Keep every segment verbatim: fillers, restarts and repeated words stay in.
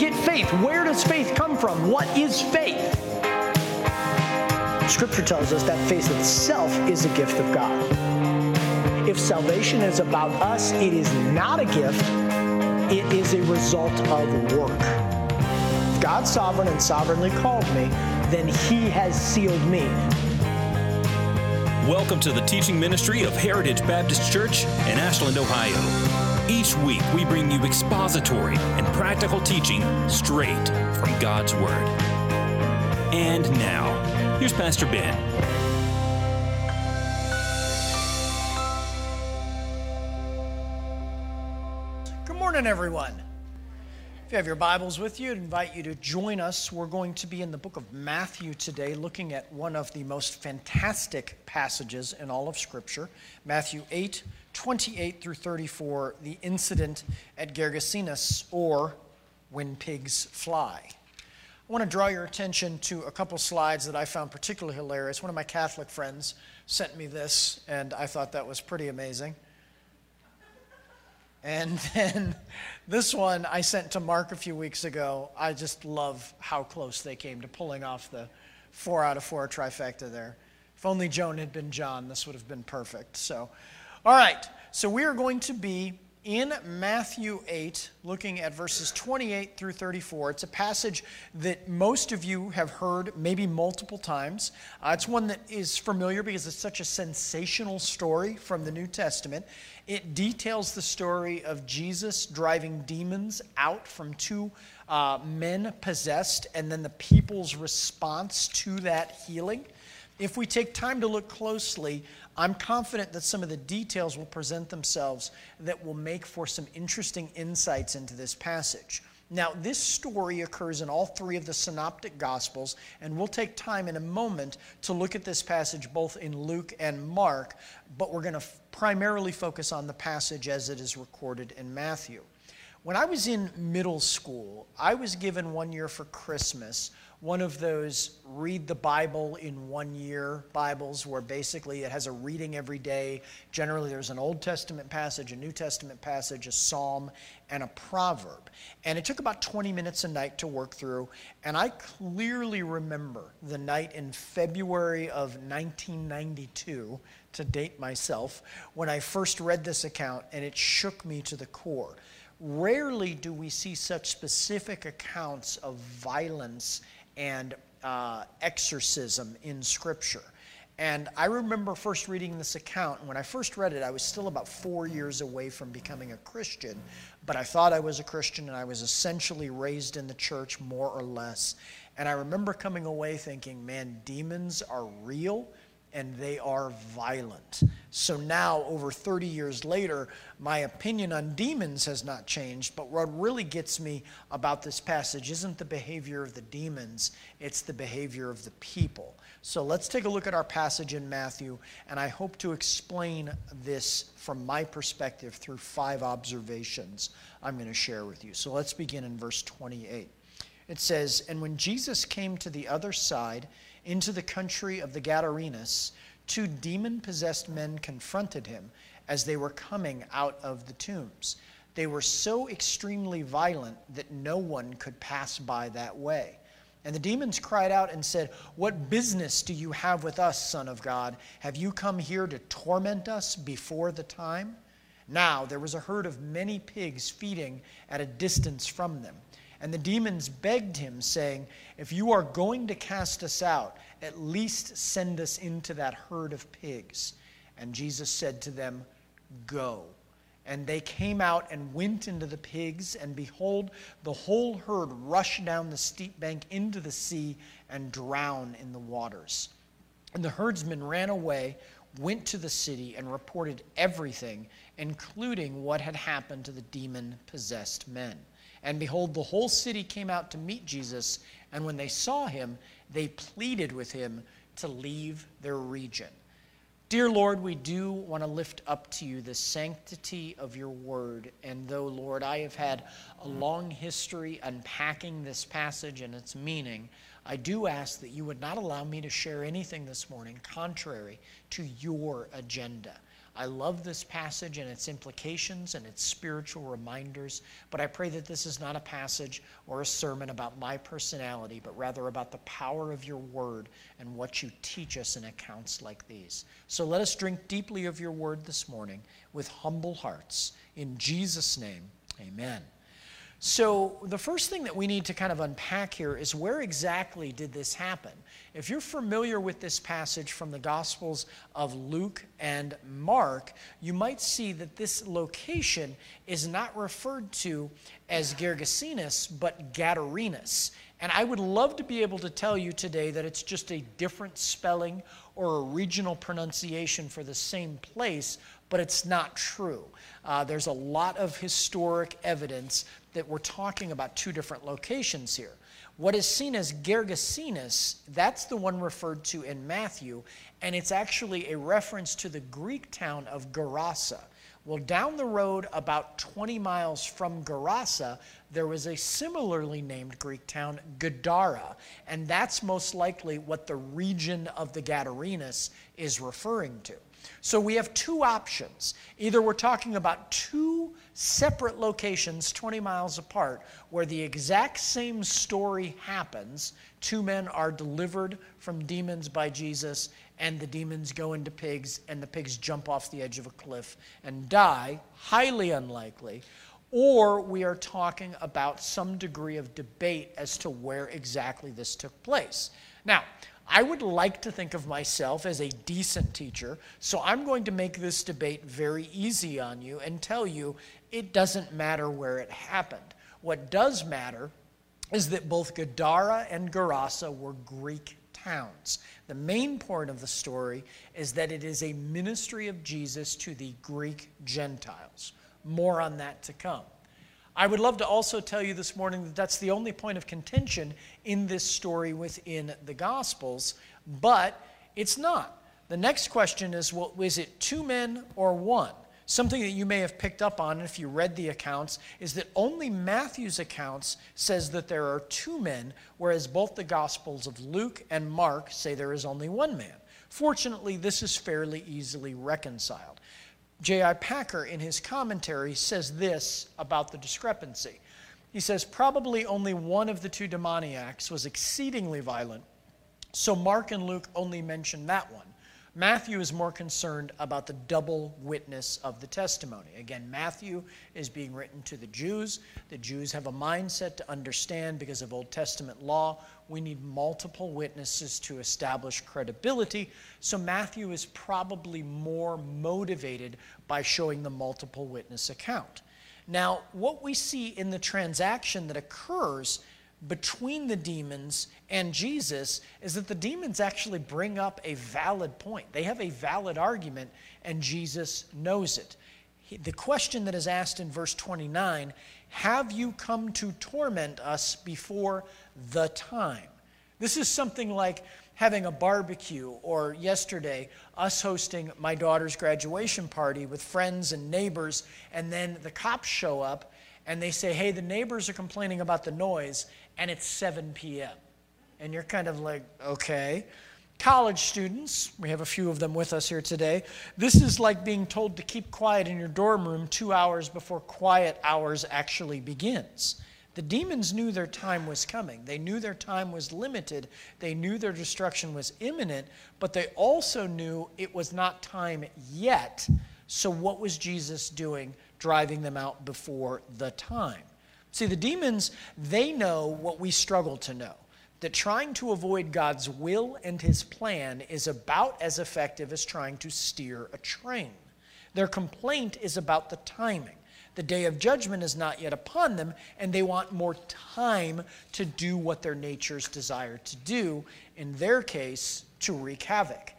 get faith? Where does faith come from? What is faith? Scripture tells us that faith itself is a gift of God. If salvation is about us, it is not a gift. It is a result of work. If God's sovereign and sovereignly called me, then He has sealed me. Welcome to the teaching ministry of Heritage Baptist Church in Ashland, Ohio. Each week we bring you expository and practical teaching straight from God's Word. And now, here's Pastor Ben. Good morning, everyone. If you have your Bibles with you, I'd invite you to join us. We're going to be in the book of Matthew today, looking at one of the most fantastic passages in all of Scripture, Matthew eight, twenty-eight through thirty-four, the incident at Gergesenes, or when pigs fly. I want to draw your attention to a couple slides that I found particularly hilarious. One of my Catholic friends sent me this, and I thought that was pretty amazing. And then this one I sent to Mark a few weeks ago. I just love how close they came to pulling off the four out of four trifecta there. If only Joan had been John, this would have been perfect. So, all right. So we are going to be in Matthew eight, looking at verses twenty-eight through thirty-four. It's a passage that most of you have heard maybe multiple times. Uh, it's one that is familiar because it's such a sensational story from the New Testament. It details the story of Jesus driving demons out from two uh, men possessed, and then the people's response to that healing. If we take time to look closely, I'm confident that some of the details will present themselves that will make for some interesting insights into this passage. Now, this story occurs in all three of the synoptic gospels, and we'll take time in a moment to look at this passage both in Luke and Mark, but we're going to f- primarily focus on the passage as it is recorded in Matthew. When I was in middle school, I was given one year for Christmas one of those read the Bible in one year Bibles where basically it has a reading every day. Generally there's an Old Testament passage, a New Testament passage, a psalm, and a proverb. And it took about twenty minutes a night to work through. And I clearly remember the night in February of nineteen ninety-two, to date myself, when I first read this account, and it shook me to the core. Rarely do we see such specific accounts of violence and uh, exorcism in Scripture. And I remember first reading this account, and when I first read it, I was still about four years away from becoming a Christian, but I thought I was a Christian, and I was essentially raised in the church, more or less. And I remember coming away thinking, man, demons are real, and they are violent. So now, over thirty years later, my opinion on demons has not changed, but what really gets me about this passage isn't the behavior of the demons, it's the behavior of the people. So let's take a look at our passage in Matthew, and I hope to explain this from my perspective through five observations I'm going to share with you. So let's begin in verse twenty-eight. It says, "And when Jesus came to the other side, into the country of the Gadarenes, two demon-possessed men confronted him as they were coming out of the tombs. They were so extremely violent that no one could pass by that way. And the demons cried out and said, 'What business do you have with us, Son of God? Have you come here to torment us before the time?' Now there was a herd of many pigs feeding at a distance from them. And the demons begged him, saying, 'If you are going to cast us out, at least send us into that herd of pigs.' And Jesus said to them, 'Go.' And they came out and went into the pigs, and behold, the whole herd rushed down the steep bank into the sea and drowned in the waters. And the herdsmen ran away, went to the city, and reported everything, including what had happened to the demon-possessed men. And behold, the whole city came out to meet Jesus, and when they saw him, they pleaded with him to leave their region." Dear Lord, we do want to lift up to you the sanctity of your word. And though, Lord, I have had a long history unpacking this passage and its meaning, I do ask that you would not allow me to share anything this morning contrary to your agenda. I love this passage and its implications and its spiritual reminders, but I pray that this is not a passage or a sermon about my personality, but rather about the power of your word and what you teach us in accounts like these. So let us drink deeply of your word this morning with humble hearts. In Jesus' name, amen. So the first thing that we need to kind of unpack here is, where exactly did this happen? If you're familiar with this passage from the Gospels of Luke and Mark, you might see that this location is not referred to as Gergesenes, but Gadarenes. And I would love to be able to tell you today that it's just a different spelling or a regional pronunciation for the same place, but it's not true. Uh, there's a lot of historic evidence that we're talking about two different locations here. What is seen as Gergesenes, that's the one referred to in Matthew, and it's actually a reference to the Greek town of Gerasa. Well, down the road about twenty miles from Gerasa, there was a similarly named Greek town, Gadara, and that's most likely what the region of the Gadarenes is referring to. So we have two options. Either we're talking about two separate locations twenty miles apart where the exact same story happens. Two men are delivered from demons by Jesus, and the demons go into pigs, and the pigs jump off the edge of a cliff and die, highly unlikely. Or we are talking about some degree of debate as to where exactly this took place. Now, I would like to think of myself as a decent teacher, so I'm going to make this debate very easy on you and tell you it doesn't matter where it happened. What does matter is that both Gadara and Gerasa were Greek towns. The main point of the story is that it is a ministry of Jesus to the Greek Gentiles. More on that to come. I would love to also tell you this morning that that's the only point of contention in this story within the Gospels, but it's not. The next question is, well, is it two men or one? Something that you may have picked up on if you read the accounts is that only Matthew's accounts says that there are two men, whereas both the Gospels of Luke and Mark say there is only one man. Fortunately, this is fairly easily reconciled. J I Packer, in his commentary, says this about the discrepancy. He says, probably only one of the two demoniacs was exceedingly violent, so Mark and Luke only mention that one. Matthew is more concerned about the double witness of the testimony. Again, Matthew is being written to the Jews. The Jews have a mindset to understand, because of Old Testament law, we need multiple witnesses to establish credibility. So Matthew is probably more motivated by showing the multiple witness account. Now, what we see in the transaction that occurs between the demons and Jesus is that the demons actually bring up a valid point. They have a valid argument, and Jesus knows it. He, the question that is asked in verse twenty-nine, have you come to torment us before the time? This is something like having a barbecue, or yesterday, us hosting my daughter's graduation party with friends and neighbors, and then the cops show up, and they say, hey, the neighbors are complaining about the noise, and it's seven p.m. And you're kind of like, okay. College students, we have a few of them with us here today, this is like being told to keep quiet in your dorm room two hours before quiet hours actually begins. The demons knew their time was coming. They knew their time was limited. They knew their destruction was imminent, but they also knew it was not time yet. So what was Jesus doing, driving them out before the time? See, the demons, they know what we struggle to know, that trying to avoid God's will and his plan is about as effective as trying to steer a train. Their complaint is about the timing. The day of judgment is not yet upon them, and they want more time to do what their natures desire to do, in their case, to wreak havoc.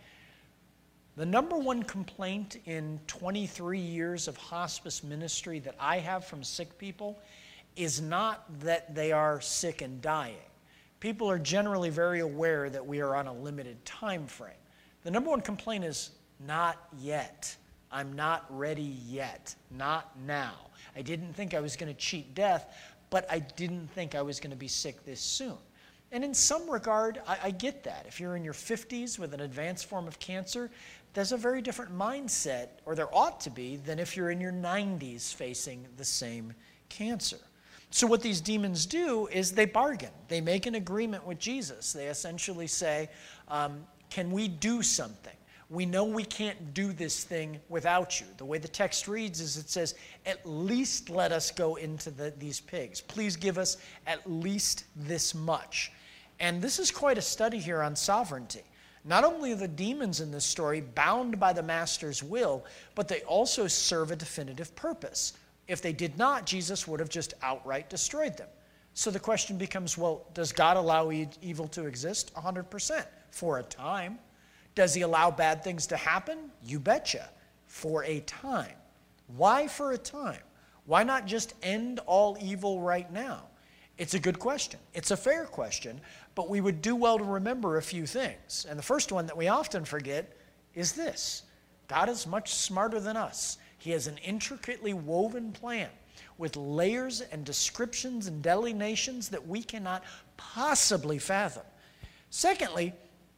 The number one complaint in twenty-three years of hospice ministry that I have from sick people is not that they are sick and dying. People are generally very aware that we are on a limited time frame. The number one complaint is not yet. I'm not ready yet. Not now. I didn't think I was going to cheat death, but I didn't think I was going to be sick this soon. And in some regard, I, I get that. If you're in your fifties with an advanced form of cancer, there's a very different mindset, or there ought to be, than if you're in your nineties facing the same cancer. So what these demons do is they bargain. They make an agreement with Jesus. They essentially say, um, can we do something? We know we can't do this thing without you. The way the text reads is it says, at least let us go into the, these pigs. Please give us at least this much. And this is quite a study here on sovereignty. Not only are the demons in this story bound by the master's will, but they also serve a definitive purpose. If they did not, Jesus would have just outright destroyed them. So the question becomes, well, does God allow e- evil to exist? one hundred percent, for a time. Does he allow bad things to happen? You betcha, for a time. Why for a time? Why not just end all evil right now? It's a good question. It's a fair question, but we would do well to remember a few things. And the first one that we often forget is this. God is much smarter than us. He has an intricately woven plan with layers and descriptions and delineations that we cannot possibly fathom. Secondly,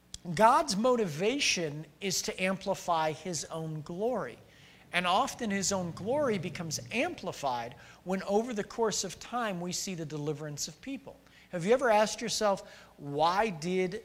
God's motivation is to amplify his own glory. And often his own glory becomes amplified when over the course of time we see the deliverance of people. Have you ever asked yourself, why did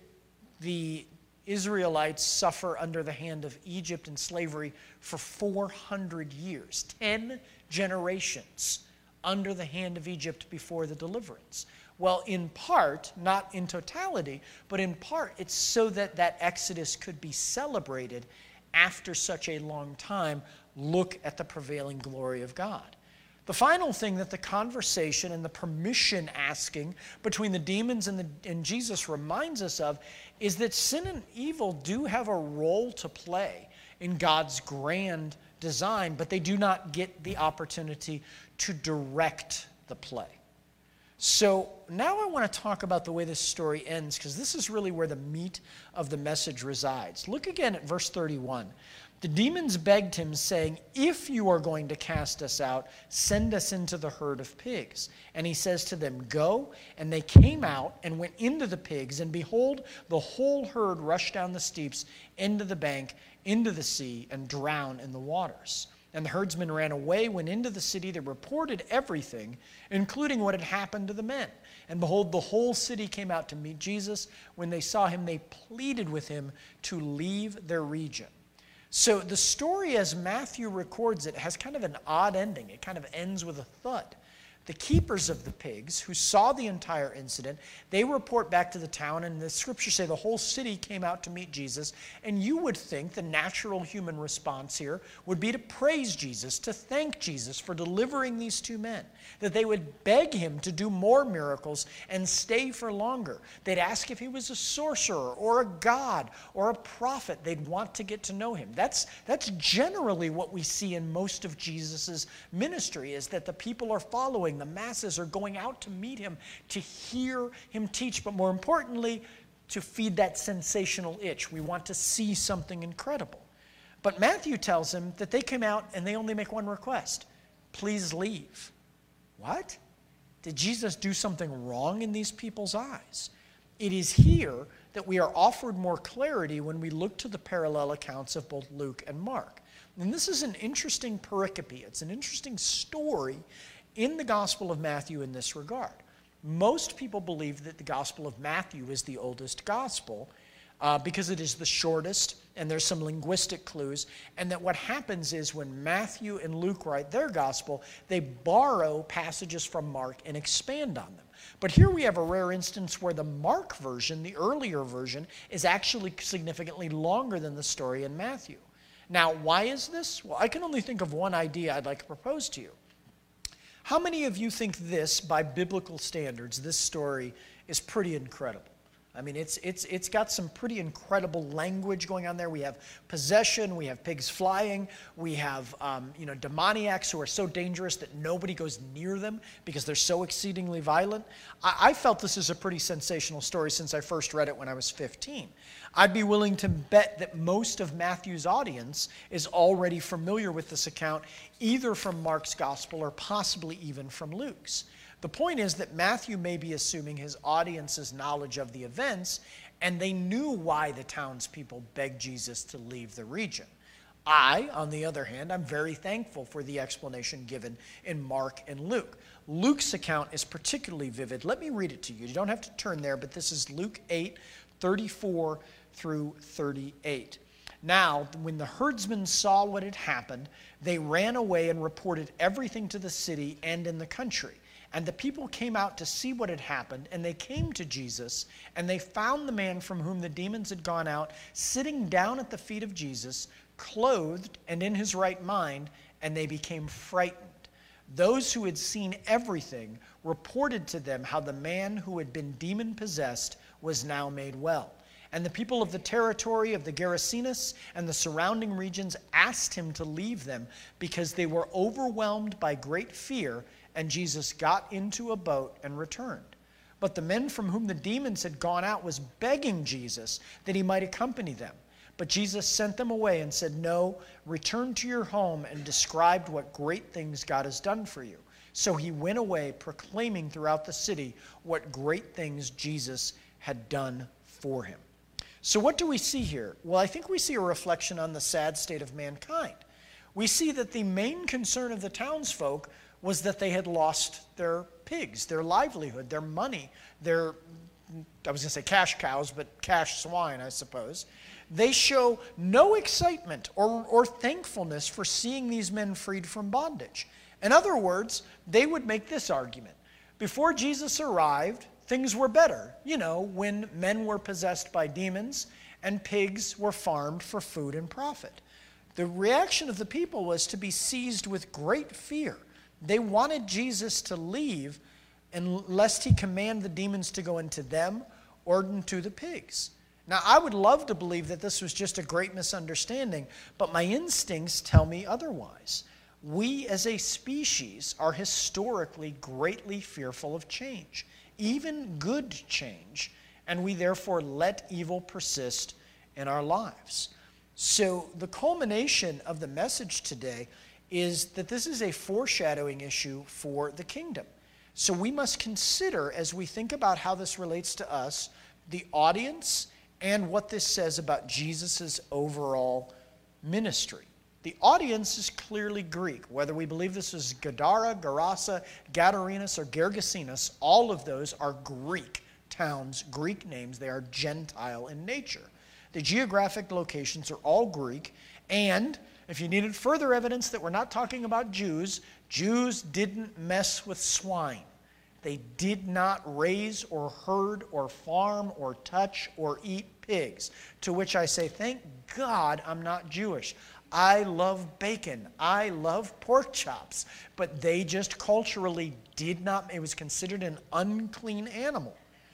the Israelites suffer under the hand of Egypt and slavery for four hundred years? Ten generations under the hand of Egypt before the deliverance. Well, in part, not in totality, but in part, it's so that that exodus could be celebrated after such a long time. Look at the prevailing glory of God. The final thing that the conversation and the permission asking between the demons and, the, and Jesus reminds us of is that sin and evil do have a role to play in God's grand design, but they do not get the opportunity to direct the play. So now I want to talk about the way this story ends, because this is really where the meat of the message resides. Look again at verse thirty-one. The demons begged him, saying, if you are going to cast us out, send us into the herd of pigs. And he says to them, go. And they came out and went into the pigs, and behold, the whole herd rushed down the steeps into the bank, into the sea, and drowned in the waters. And the herdsmen ran away, went into the city. They reported everything, including what had happened to the men. And behold, the whole city came out to meet Jesus. When they saw him, they pleaded with him to leave their region. So the story, as Matthew records it, has kind of an odd ending. It kind of ends with a thud. The keepers of the pigs, who saw the entire incident, they report back to the town, and the scriptures say the whole city came out to meet Jesus. And you would think the natural human response here would be to praise Jesus, to thank Jesus for delivering these two men, that they would beg him to do more miracles and stay for longer. They'd ask if he was a sorcerer or a god or a prophet. They'd want to get to know him. That's, that's generally what we see in most of Jesus' ministry, is that the people are following. The masses are going out to meet him, to hear him teach, but more importantly, to feed that sensational itch. We want to see something incredible. But Matthew tells him that they came out and they only make one request. Please leave. What? Did Jesus do something wrong in these people's eyes? It is here that we are offered more clarity when we look to the parallel accounts of both Luke and Mark. And this is an interesting pericope. It's an interesting story in the Gospel of Matthew in this regard. Most people believe that the Gospel of Matthew is the oldest gospel uh, because it is the shortest, and there's some linguistic clues, and that what happens is when Matthew and Luke write their gospel, they borrow passages from Mark and expand on them. But here we have a rare instance where the Mark version, the earlier version, is actually significantly longer than the story in Matthew. Now, why is this? Well, I can only think of one idea I'd like to propose to you. How many of you think this, by biblical standards, this story is pretty incredible? I mean, it's, it's, it's got some pretty incredible language going on there. We have possession, we have pigs flying, we have um, you know, demoniacs who are so dangerous that nobody goes near them because they're so exceedingly violent. I, I felt this is a pretty sensational story since I first read it when I was fifteen. I'd be willing to bet that most of Matthew's audience is already familiar with this account, either from Mark's gospel or possibly even from Luke's. The point is that Matthew may be assuming his audience's knowledge of the events, and they knew why the townspeople begged Jesus to leave the region. I, on the other hand, I'm very thankful for the explanation given in Mark and Luke. Luke's account is particularly vivid. Let me read it to you. You don't have to turn there, but this is Luke eight, thirty-four through thirty-eight. Now, when the herdsmen saw what had happened, they ran away and reported everything to the city and in the country. And the people came out to see what had happened, and they came to Jesus, and they found the man from whom the demons had gone out sitting down at the feet of Jesus, clothed and in his right mind, and they became frightened. Those who had seen everything reported to them how the man who had been demon-possessed was now made well. And the people of the territory of the Gerasenes and the surrounding regions asked him to leave them because they were overwhelmed by great fear, and Jesus got into a boat and returned. But the men from whom the demons had gone out was begging Jesus that he might accompany them. But Jesus sent them away and said, "No, return to your home," and described what great things God has done for you. So he went away, proclaiming throughout the city what great things Jesus had done for him. So what do we see here? Well, I think we see a reflection on the sad state of mankind. We see that the main concern of the townsfolk was that they had lost their pigs, their livelihood, their money, their, I was going to say cash cows, but cash swine, I suppose. They show no excitement or, or thankfulness for seeing these men freed from bondage. In other words, they would make this argument. Before Jesus arrived, things were better, you know, when men were possessed by demons and pigs were farmed for food and profit. The reaction of the people was to be seized with great fear. They wanted Jesus to leave, and lest he command the demons to go into them or into the pigs. Now, I would love to believe that this was just a great misunderstanding, but my instincts tell me otherwise. We as a species are historically greatly fearful of change, even good change, and we therefore let evil persist in our lives. So the culmination of the message today is that this is a foreshadowing issue for the kingdom. So we must consider, as we think about how this relates to us, the audience and what this says about Jesus' overall ministry. The audience is clearly Greek. Whether we believe this is Gadara, Gerasa, Gadarenes, or Gergesenes, all of those are Greek towns, Greek names. They are Gentile in nature. The geographic locations are all Greek, and if you needed further evidence that we're not talking about Jews, Jews didn't mess with swine. They did not raise or herd or farm or touch or eat pigs. To which I say, thank God I'm not Jewish. I love bacon. I love pork chops. But they just culturally did not, it was considered an unclean animal.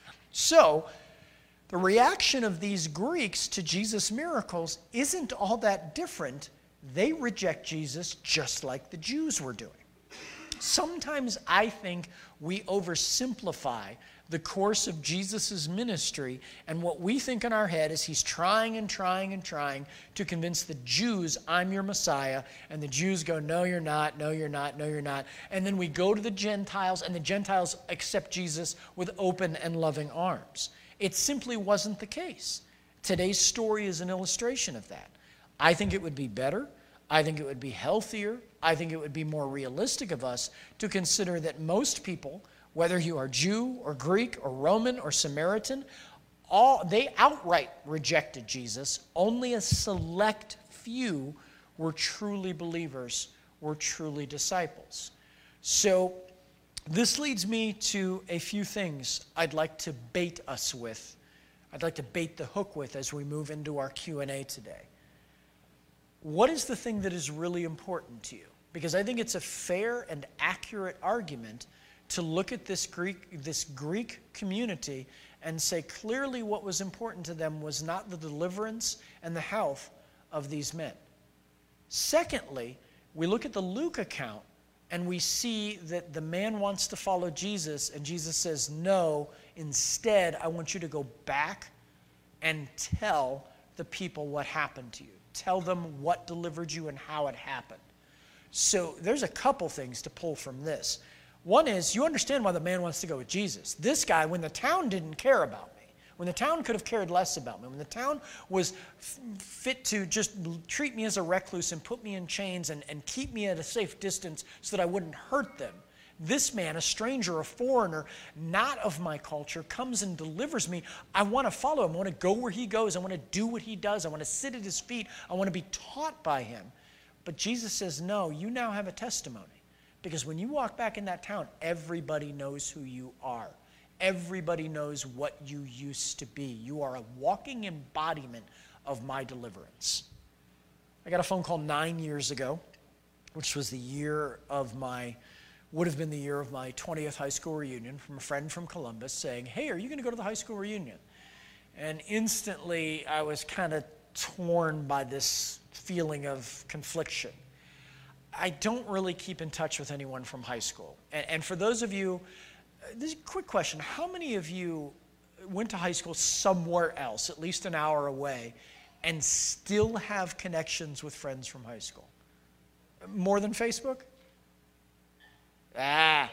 So, the reaction of these Greeks to Jesus' miracles isn't all that different. They reject Jesus just like the Jews were doing. Sometimes I think we oversimplify the course of Jesus' ministry, and what we think in our head is he's trying and trying and trying to convince the Jews, I'm your Messiah, and the Jews go, no, you're not, no, you're not, no, you're not. And then we go to the Gentiles, and the Gentiles accept Jesus with open and loving arms. It simply wasn't the case. Today's story is an illustration of that. I think it would be better. I think it would be healthier. I think it would be more realistic of us to consider that most people, whether you are Jew or Greek or Roman or Samaritan, all they outright rejected Jesus. Only a select few were truly believers, were truly disciples. So this leads me to a few things I'd like to bait us with. I'd like to bait the hook with as we move into our Q and A today. What is the thing that is really important to you? Because I think it's a fair and accurate argument to look at this Greek, this Greek community and say clearly what was important to them was not the deliverance and the health of these men. Secondly, we look at the Luke account and we see that the man wants to follow Jesus, and Jesus says, no, instead I want you to go back and tell the people what happened to you. Tell them what delivered you and how it happened. So there's a couple things to pull from this. One is, you understand why the man wants to go with Jesus. This guy, when the town didn't care about me, when the town could have cared less about me, when the town was f- fit to just treat me as a recluse and put me in chains and, and keep me at a safe distance so that I wouldn't hurt them, this man, a stranger, a foreigner, not of my culture, comes and delivers me. I want to follow him. I want to go where he goes. I want to do what he does. I want to sit at his feet. I want to be taught by him. But Jesus says, no, you now have a testimony. Because when you walk back in that town, everybody knows who you are. Everybody knows what you used to be. You are a walking embodiment of my deliverance. I got a phone call nine years ago, which was the year of my, would have been the year of my twentieth high school reunion, from a friend from Columbus saying, hey, are you going to go to the high school reunion? And instantly I was kind of torn by this feeling of confliction. I don't really keep in touch with anyone from high school. And, and for those of you, this is a quick question. How many of you went to high school somewhere else, at least an hour away, and still have connections with friends from high school? More than Facebook? Ah.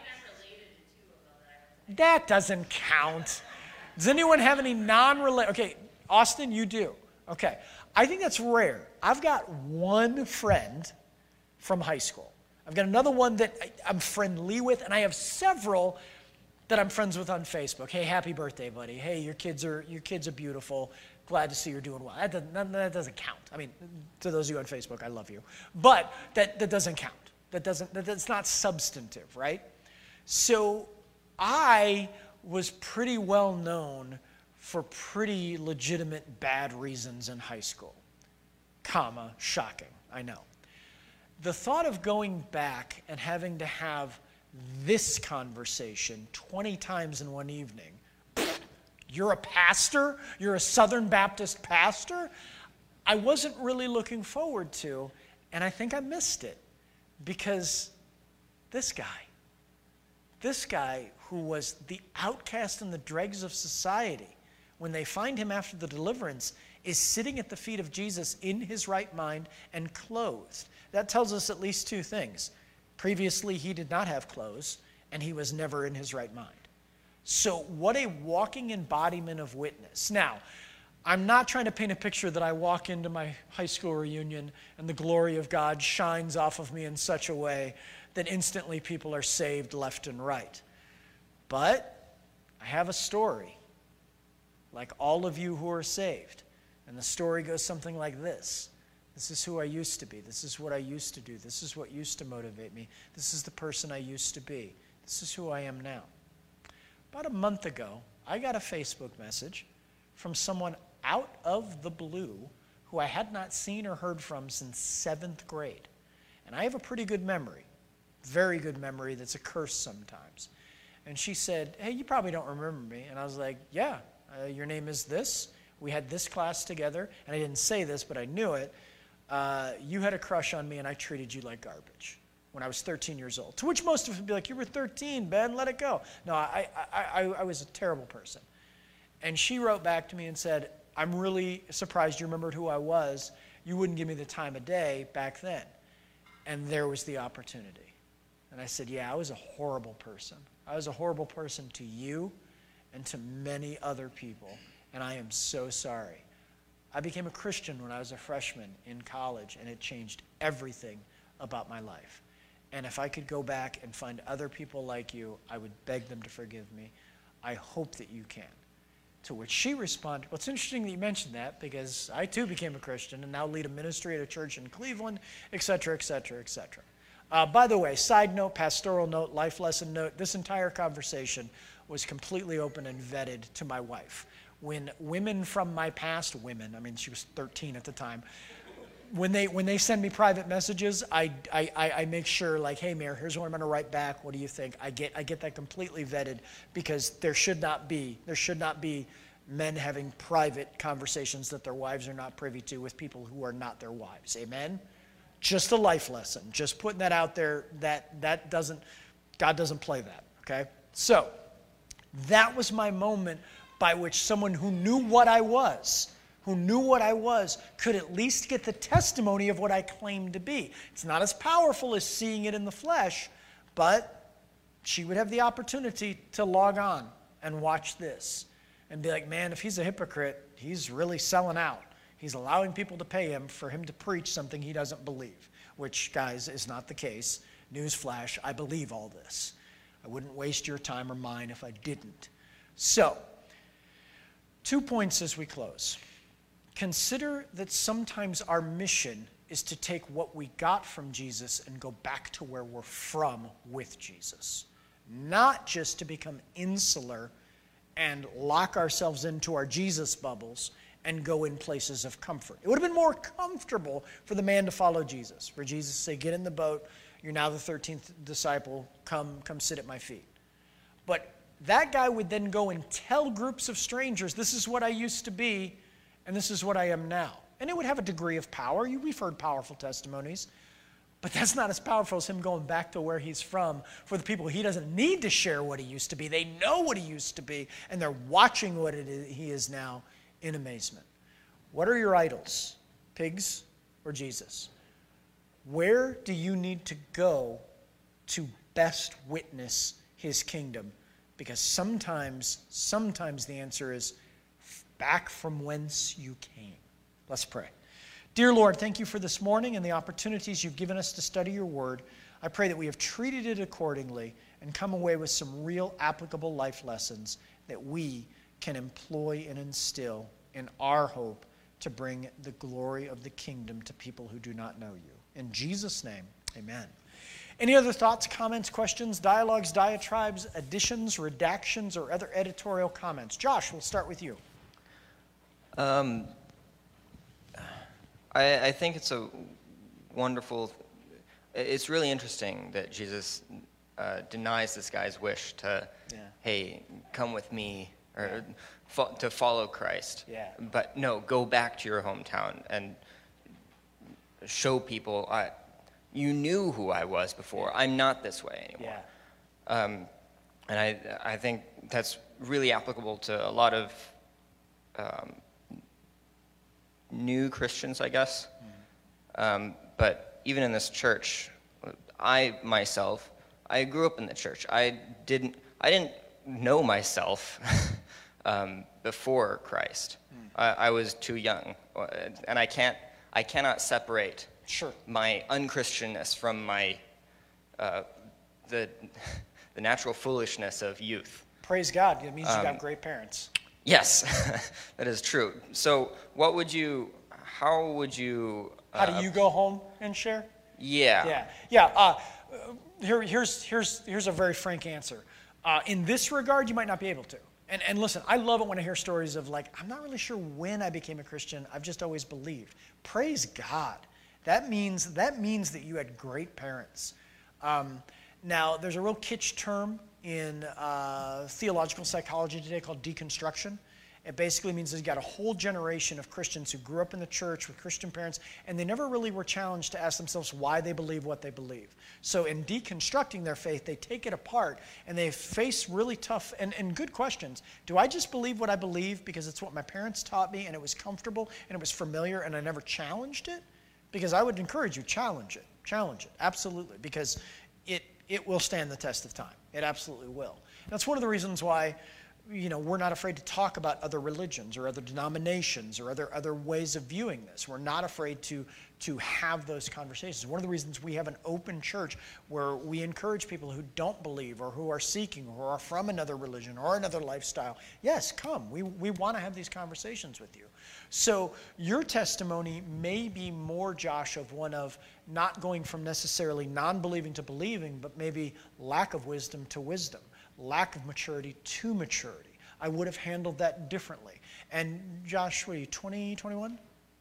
That doesn't count. Does anyone have any non-related? Okay, Austin, you do. Okay. I think that's rare. I've got one friend from high school. I've got another one that I'm friendly with, and I have several that I'm friends with on Facebook. Hey, happy birthday, buddy. Hey, your kids are your kids are beautiful. Glad to see you're doing well. That doesn't, that doesn't count. I mean, to those of you on Facebook, I love you. But that, that doesn't count. That doesn't, that, that's not substantive, right? So I was pretty well known for pretty legitimate bad reasons in high school. Comma, shocking, I know. The thought of going back and having to have this conversation twenty times in one evening, you're a pastor? You're a Southern Baptist pastor? I wasn't really looking forward to, and I think I missed it because this guy, this guy who was the outcast and the dregs of society, when they find him after the deliverance, is sitting at the feet of Jesus in his right mind and clothed. That tells us at least two things. Previously, he did not have clothes, and he was never in his right mind. So what a walking embodiment of witness. Now, I'm not trying to paint a picture that I walk into my high school reunion and the glory of God shines off of me in such a way that instantly people are saved left and right. But I have a story, like all of you who are saved. And the story goes something like this. This is who I used to be. This is what I used to do. This is what used to motivate me. This is the person I used to be. This is who I am now. About a month ago, I got a Facebook message from someone out of the blue who I had not seen or heard from since seventh grade. And I have a pretty good memory, very good memory that's a curse sometimes. And she said, hey, you probably don't remember me. And I was like, yeah, uh, your name is this. We had this class together. And I didn't say this, but I knew it. Uh, you had a crush on me, and I treated you like garbage when I was thirteen years old. To which most of us would be like, you were thirteen, Ben, let it go. No, I, I, I, I was a terrible person. And she wrote back to me and said, I'm really surprised you remembered who I was. You wouldn't give me the time of day back then. And there was the opportunity. And I said, yeah, I was a horrible person. I was a horrible person to you and to many other people. And I am so sorry. I became a Christian when I was a freshman in college, and it changed everything about my life. And if I could go back and find other people like you, I would beg them to forgive me. I hope that you can. To which she responded, well, it's interesting that you mentioned that, because I too became a Christian and now lead a ministry at a church in Cleveland, et cetera, et cetera, et cetera. Uh, by the way, side note, pastoral note, life lesson note, this entire conversation was completely open and vetted to my wife. When women from my past, women, I mean, she was thirteen at the time, when they when they send me private messages, I, I, I make sure, like, hey, Mayor, here's what I'm going to write back. What do you think? I get I get that completely vetted, because there should not be there should not be men having private conversations that their wives are not privy to with people who are not their wives. Amen? Just a life lesson. Just putting that out there. That that doesn't God doesn't play that. Okay? So that was my moment by which someone who knew what I was, who knew what I was, could at least get the testimony of what I claimed to be. It's not as powerful as seeing it in the flesh, but she would have the opportunity to log on and watch this. and be like, man, if he's a hypocrite, he's really selling out. He's allowing people to pay him for him to preach something he doesn't believe, which, guys, is not the case. Newsflash, I believe all this. I wouldn't waste your time or mine if I didn't. So, two points as we close. Consider that sometimes our mission is to take what we got from Jesus and go back to where we're from with Jesus. Not just to become insular and lock ourselves into our Jesus bubbles and go in places of comfort. It would have been more comfortable for the man to follow Jesus, for Jesus to say, get in the boat, you're now the thirteenth disciple, come, come sit at my feet. But that guy would then go and tell groups of strangers, this is what I used to be, and this is what I am now. And it would have a degree of power. We've heard powerful testimonies. But that's not as powerful as him going back to where he's from for the people he doesn't need to share what he used to be. They know what he used to be, and they're watching what it is, he is now in amazement. What are your idols? Pigs or Jesus? Where do you need to go to best witness his kingdom? Because sometimes, sometimes the answer is back from whence you came. Let's pray. Dear Lord, thank you for this morning and the opportunities you've given us to study your word. I pray that we have treated it accordingly and come away with some real applicable life lessons that we can employ and instill in our hope to bring the glory of the kingdom to people who do not know you. In Jesus' name, amen. Any other thoughts, comments, questions, dialogues, diatribes, additions, redactions, or other editorial comments? Josh, we'll start with you. Um, I, I think it's a wonderful, it's really interesting that Jesus uh, denies this guy's wish to, yeah. hey, come with me, or yeah. fo- to follow Christ. Yeah. But no, go back to your hometown and show people, I, you knew who I was before. I'm not this way anymore. Yeah. Um, and I, I think that's really applicable to a lot of um, new Christians, I guess. Mm. Um, but even in this church, I myself, I grew up in the church. I didn't, I didn't know myself um, before Christ. Mm. I, I was too young, and I can't, I cannot separate sure. my unchristianness from my uh, the the natural foolishness of youth. Praise God! It means you um, got great parents. Yes, that is true. So, what would you? How would you? Uh, how do you go home and share? Yeah. Yeah. Yeah. Uh, here, here's here's here's a very frank answer. Uh, in this regard, you might not be able to. And and listen, I love it when I hear stories of like, I'm not really sure when I became a Christian. I've just always believed. Praise God. That means that means that you had great parents. Um, now, there's a real kitsch term in uh, theological psychology today called deconstruction. It basically means that you got a whole generation of Christians who grew up in the church with Christian parents, and they never really were challenged to ask themselves why they believe what they believe. So in deconstructing their faith, they take it apart, and they face really tough and, and good questions. Do I just believe what I believe because it's what my parents taught me, and it was comfortable, and it was familiar, and I never challenged it? Because I would encourage you, challenge it. Challenge it, absolutely, because it, it will stand the test of time. It absolutely will. That's one of the reasons why you know, we're not afraid to talk about other religions or other denominations or other other ways of viewing this. We're not afraid to to have those conversations. One of the reasons we have an open church where we encourage people who don't believe or who are seeking or are from another religion or another lifestyle, yes, come. We, we want to have these conversations with you. So your testimony may be more, Josh, of one of not going from necessarily non-believing to believing, but maybe lack of wisdom to wisdom. Lack of maturity to maturity. I would have handled that differently. And Josh, what are you, twenty, twenty-one?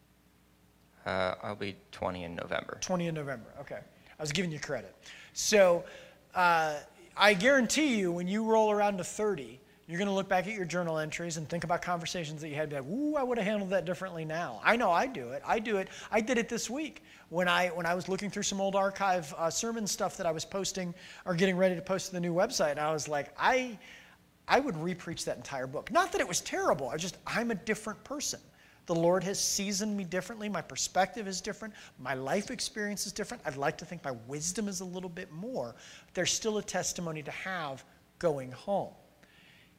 Uh, I'll be twenty in November. twenty in November, okay. I was giving you credit. So uh, I guarantee you when you roll around to thirty, you're going to look back at your journal entries and think about conversations that you had. Be like, ooh, I would have handled that differently now. I know I do it. I do it. I did it this week when I when I was looking through some old archive uh, sermon stuff that I was posting or getting ready to post to the new website. And I was like, I I would re-preach that entire book. Not that it was terrible. I just I'm a different person. The Lord has seasoned me differently. My perspective is different. My life experience is different. I'd like to think my wisdom is a little bit more. There's still a testimony to have going home.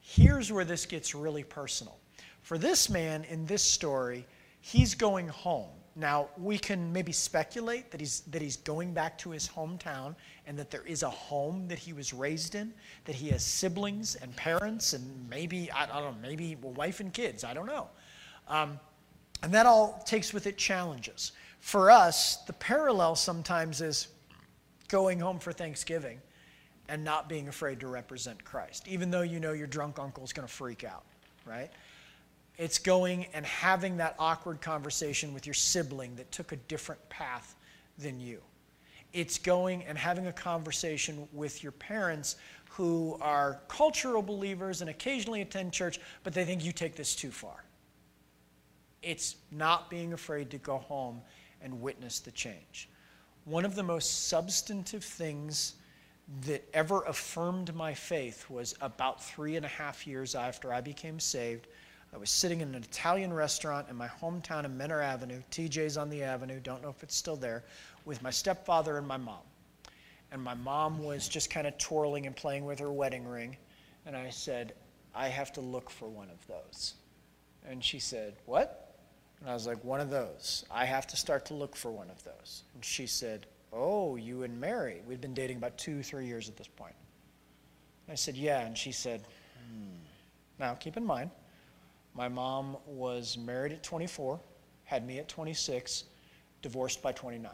Here's where this gets really personal. For this man in this story, he's going home. Now, we can maybe speculate that he's, that he's going back to his hometown and that there is a home that he was raised in, that he has siblings and parents and maybe, I don't know, maybe a wife and kids. I don't know. Um, and that all takes with it challenges. For us, the parallel sometimes is going home for Thanksgiving and not being afraid to represent Christ, even though you know your drunk uncle is going to freak out, right? It's going and having that awkward conversation with your sibling that took a different path than you. It's going and having a conversation with your parents who are cultural believers and occasionally attend church, but they think you take this too far. It's not being afraid to go home and witness the change. One of the most substantive things that ever affirmed my faith was about three and a half years after I became saved. I was sitting in an Italian restaurant in my hometown in Menor Avenue, T J's on the Avenue, don't know if it's still there, with my stepfather and my mom. And my mom was just kind of twirling and playing with her wedding ring. And I said, I have to look for one of those. And she said, what? And I was like, one of those. I have to start to look for one of those. And she said, oh, you and Mary. We'd been dating about two, three years at this point. I said, yeah. And she said, hmm. Now, keep in mind, my mom was married at twenty-four, had me at twenty-six, divorced by twenty-nine.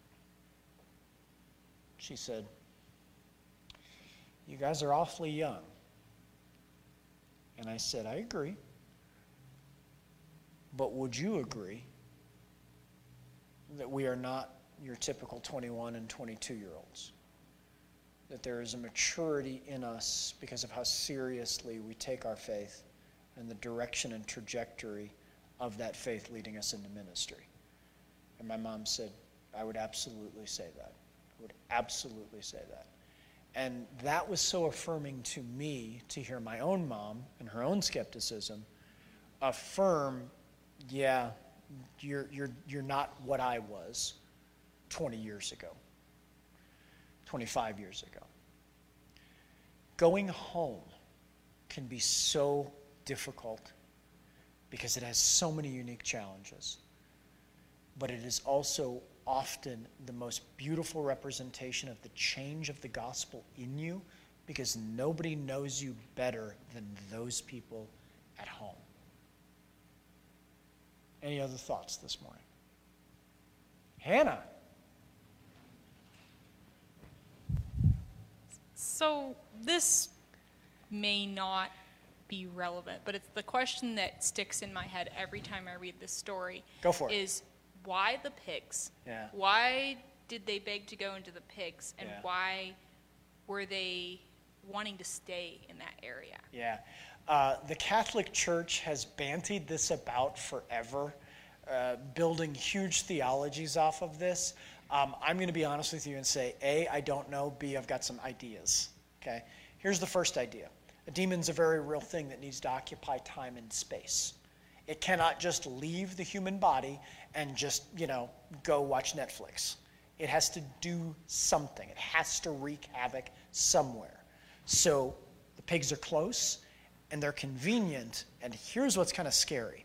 She said, you guys are awfully young. And I said, I agree. But would you agree that we are not your typical twenty-one and twenty-two-year-olds? That there is a maturity in us because of how seriously we take our faith and the direction and trajectory of that faith leading us into ministry. And my mom said, I would absolutely say that. I would absolutely say that. And that was so affirming to me to hear my own mom and her own skepticism affirm, yeah, you're, you're, you're not what I was twenty years ago, twenty-five years ago. Going home can be so difficult because it has so many unique challenges. But it is also often the most beautiful representation of the change of the gospel in you because nobody knows you better than those people at home. Any other thoughts this morning? Hannah. So this may not be relevant, but it's the question that sticks in my head every time I read this story. Go for it. Is why the pigs? Yeah. Why did they beg to go into the pigs, and Yeah. why were they wanting to stay in that area? Yeah. Uh, the Catholic Church has bantied this about forever, uh, building huge theologies off of this. Um, I'm going to be honest with you and say, A, I don't know, B, I've got some ideas. Okay? Here's the first idea. A demon's a very real thing that needs to occupy time and space. It cannot just leave the human body and just, you know, go watch Netflix. It has to do something. It has to wreak havoc somewhere. So the pigs are close and they're convenient. And here's what's kind of scary.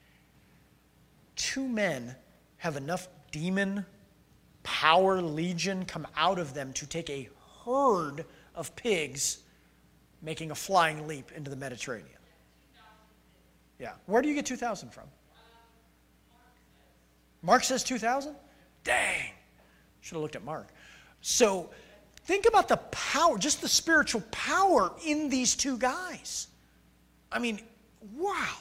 Two men have enough demon power legion come out of them to take a herd of pigs making a flying leap into the Mediterranean. Yeah. Where do you get two thousand from? Mark says two thousand? Dang. Should have looked at Mark. So think about the power, just the spiritual power in these two guys. I mean, wow.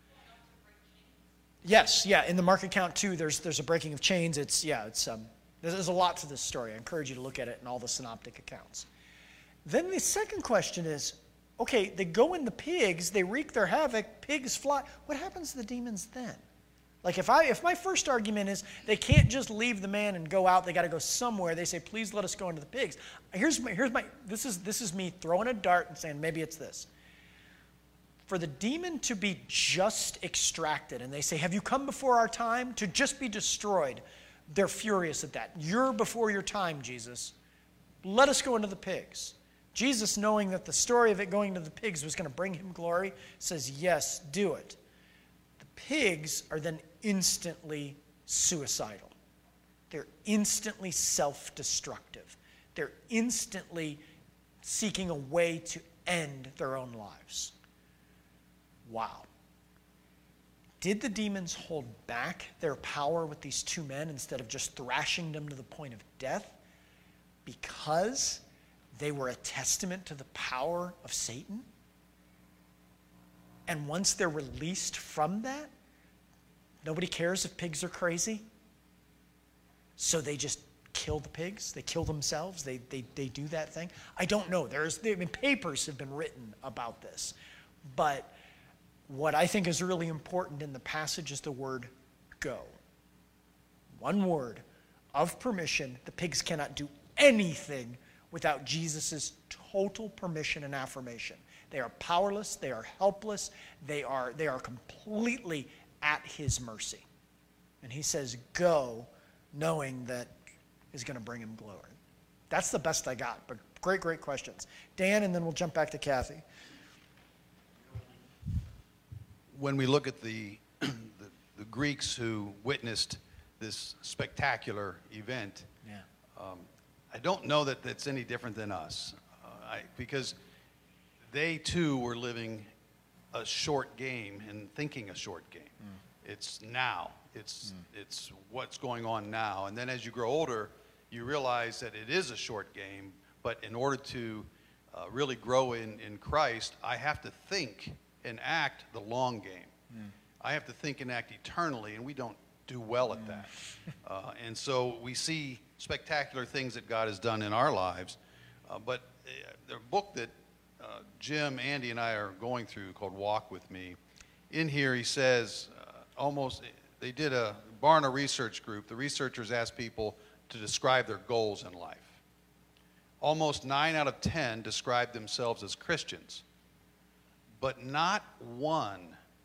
Yes, yeah, in the Mark account too, there's there's a breaking of chains. It's, yeah, it's um, there's a lot to this story. I encourage you to look at it in all the synoptic accounts. Then the second question is, okay, they go in the pigs, they wreak their havoc, pigs fly. What happens to the demons then? Like if I if my first argument is they can't just leave the man and go out, they got to go somewhere. They say, please let us go into the pigs. Here's my here's my this is this is me throwing a dart and saying maybe it's this. For the demon to be just extracted, and they say, have you come before our time? To just be destroyed, they're furious at that. You're before your time, Jesus. Let us go into the pigs. Jesus, knowing that the story of it going to the pigs was going to bring him glory, says, yes, do it. The pigs are then instantly suicidal. They're instantly self-destructive. They're instantly seeking a way to end their own lives. Wow. Did the demons hold back their power with these two men instead of just thrashing them to the point of death because they were a testament to the power of Satan? And once they're released from that, nobody cares if pigs are crazy. So they just kill the pigs. They kill themselves. They, they, they do that thing. I don't know. There's, I mean, papers have been written about this. But what I think is really important in the passage is the word go. One word of permission. The pigs cannot do anything without Jesus' total permission and affirmation. They are powerless. They are helpless. They are, they are completely at his mercy. And he says, go, knowing that is going to bring him glory. That's the best I got, but great, great questions. Dan, and then we'll jump back to Kathy. When we look at the, the, the Greeks who witnessed this spectacular event, Yeah. um, I don't know that that's any different than us, uh, I, because they too were living a short game and thinking a short game. Mm. It's now. It's, mm. it's what's going on now. And then as you grow older, you realize that it is a short game, but in order to uh, really grow in, in Christ, I have to think and act the long game. Mm. I have to think and act eternally, and we don't do well at mm. that. Uh, and so we see spectacular things that God has done in our lives. Uh, but uh, the book that uh, Jim, Andy, and I are going through called Walk With Me, in here he says uh, almost, they did a Barna research group. The researchers asked people to describe their goals in life. Almost nine out of ten described themselves as Christians. But not one,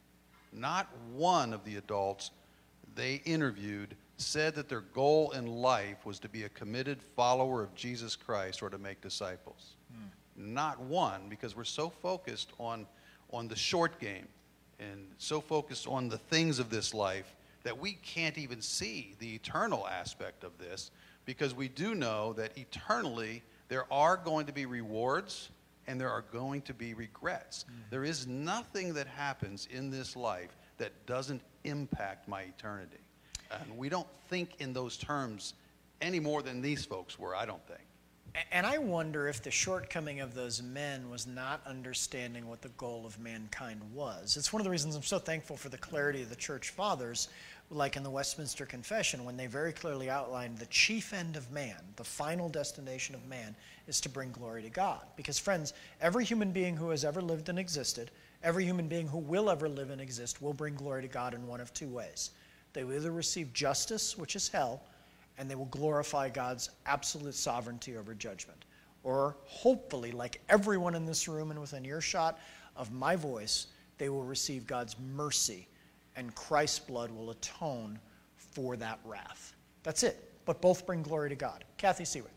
not one of the adults they interviewed said that their goal in life was to be a committed follower of Jesus Christ or to make disciples. Hmm. Not one, because we're so focused on, on the short game and so focused on the things of this life that we can't even see the eternal aspect of this, because we do know that eternally there are going to be rewards and there are going to be regrets. Mm. There is nothing that happens in this life that doesn't impact my eternity. And we don't think in those terms any more than these folks were, I don't think. And I wonder if the shortcoming of those men was not understanding what the goal of mankind was. It's one of the reasons I'm so thankful for the clarity of the church fathers, like in the Westminster Confession, when they very clearly outlined the chief end of man, the final destination of man, is to bring glory to God. Because, friends, every human being who has ever lived and existed, every human being who will ever live and exist, will bring glory to God in one of two ways. They will either receive justice, which is hell, and they will glorify God's absolute sovereignty over judgment. Or hopefully, like everyone in this room and within earshot of my voice, they will receive God's mercy, and Christ's blood will atone for that wrath. That's it. But both bring glory to God. Kathy Seawick.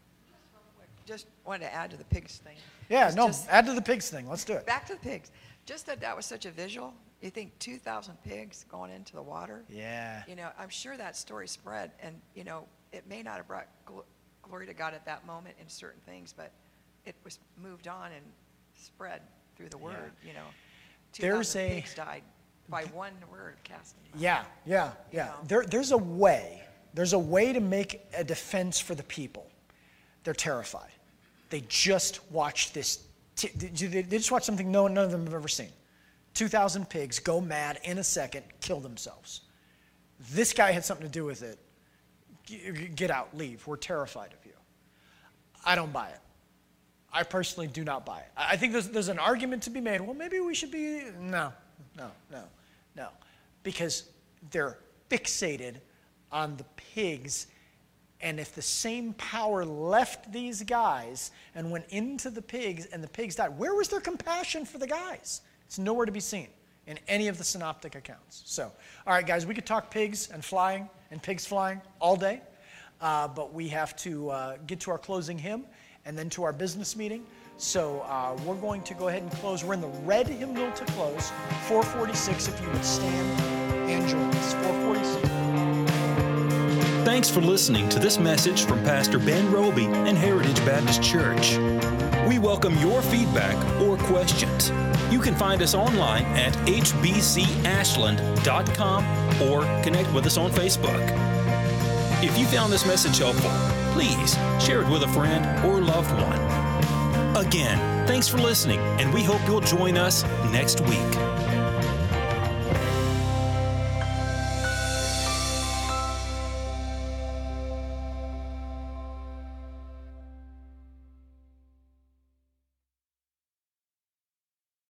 Just wanted to add to the pigs thing. Yeah, It's no, just- add to the pigs thing. Let's do it. Back to the pigs. Just that that was such a visual. You think two thousand pigs going into the water? Yeah. You know, I'm sure that story spread, and, you know, it may not have brought gl- glory to God at that moment in certain things, but it was moved on and spread through the word, you know. There's two thousand a- pigs died by one word, casting. Yeah, yeah, yeah. know? There, there's a way. There's a way to make a defense for the people. They're terrified. They just watched this. T- they just watched something no, none of them have ever seen. two thousand pigs go mad in a second, kill themselves. This guy had something to do with it. G- Get out, leave. We're terrified of you. I don't buy it. I personally do not buy it. I I think there's, there's an argument to be made. Well, maybe we should be. No, no, no, no. Because they're fixated on the pigs. And if the same power left these guys and went into the pigs and the pigs died, where was their compassion for the guys? It's nowhere to be seen in any of the synoptic accounts. So, all right, guys, we could talk pigs and flying and pigs flying all day, uh, but we have to uh, get to our closing hymn. and then to our business meeting. So uh, we're going to go ahead and close. We're in the red hymnal to close, four forty-six, if you would stand and join us, four forty-six. Thanks for listening to this message from Pastor Ben Roby and Heritage Baptist Church. We welcome your feedback or questions. You can find us online at h b c ashland dot com or connect with us on Facebook. If you found this message helpful, please share it with a friend or loved one. Again, thanks for listening, and we hope you'll join us next week.